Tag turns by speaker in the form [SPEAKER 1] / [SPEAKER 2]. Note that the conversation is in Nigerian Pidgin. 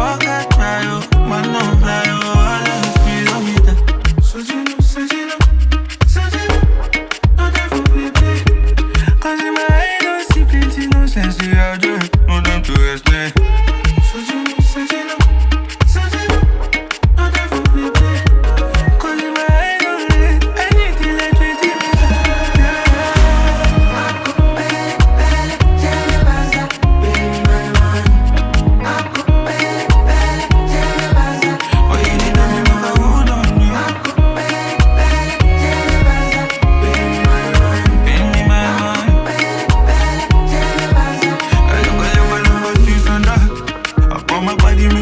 [SPEAKER 1] forget why you, man, no fly, oh, all of this kilometer. So you know, no time for play. Cause in my head, don't see plenty nonsense, yeah, I do. No time to explain. So you know, no time for play. Cause in my head, don't let anything like 20 minutes. My body